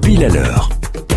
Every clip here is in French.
Pile à l'heure.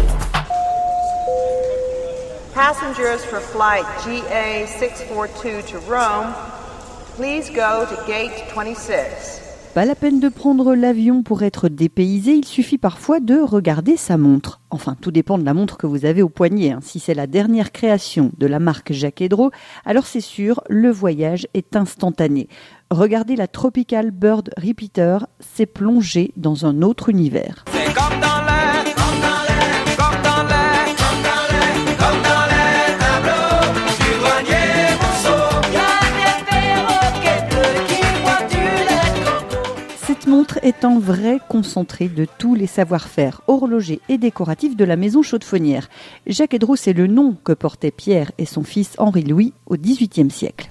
Passengers for flight GA642 to Rome, please go to gate 26. Pas la peine de prendre l'avion pour être dépaysé, il suffit parfois de regarder sa montre. Enfin, tout dépend de la montre que vous avez au poignet. Si c'est la dernière création de la marque Jacques-Hédro, alors c'est sûr, le voyage est instantané. Regardez la Tropical Bird Repeater, c'est plongé dans un autre univers. C'est comme dans l'air, comme dans l'air, comme dans l'air, comme dans l'air, comme dans les tableaux du grenier Monceau. Y'a des perroquets bleus qui boivent du lait de coco. Cette montre est un vrai concentré de tous les savoir-faire horlogers et décoratifs de la maison chaudefonnière. Jacques-Hédro, c'est le nom que portaient Pierre et son fils Henri-Louis au XVIIIe siècle.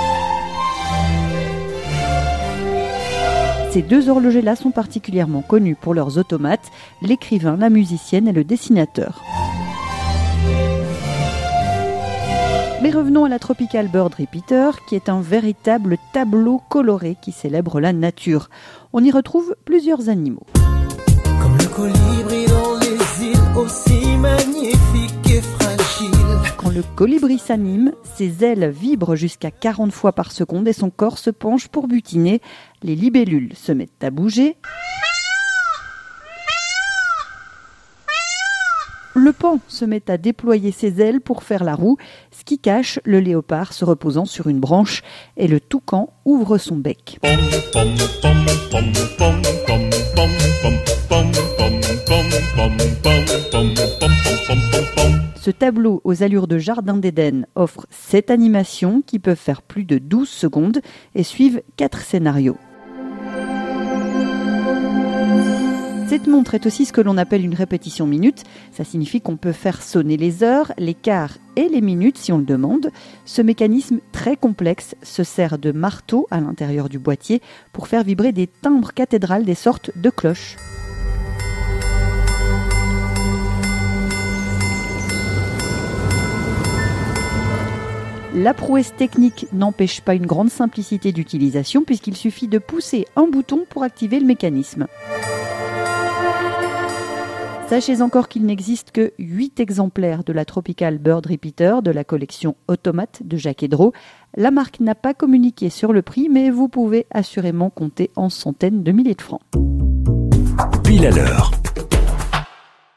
Ces deux horlogers-là sont particulièrement connus pour leurs automates, l'écrivain, la musicienne et le dessinateur. Mais revenons à la Tropical Bird Repeater, qui est un véritable tableau coloré qui célèbre la nature. On y retrouve plusieurs animaux. Comme le colibri dans les îles, aussi magnifique et fragile. Quand le colibri s'anime, ses ailes vibrent jusqu'à 40 fois par seconde et son corps se penche pour butiner. Les libellules se mettent à bouger. Le paon se met à déployer ses ailes pour faire la roue, ce qui cache le léopard se reposant sur une branche, et le toucan ouvre son bec. Ce tableau aux allures de jardin d'Éden offre 7 animations qui peuvent faire plus de 12 secondes et suivent 4 scénarios. Cette montre est aussi ce que l'on appelle une répétition minute. Ça signifie qu'on peut faire sonner les heures, les quarts et les minutes si on le demande. Ce mécanisme très complexe se sert de marteau à l'intérieur du boîtier pour faire vibrer des timbres cathédrales, des sortes de cloches. La prouesse technique n'empêche pas une grande simplicité d'utilisation puisqu'il suffit de pousser un bouton pour activer le mécanisme. Sachez encore qu'il n'existe que 8 exemplaires de la Tropical Bird Repeater de la collection Automate de Jacques-Hédro. La marque n'a pas communiqué sur le prix, mais vous pouvez assurément compter en centaines de milliers de francs. Pile à l'heure.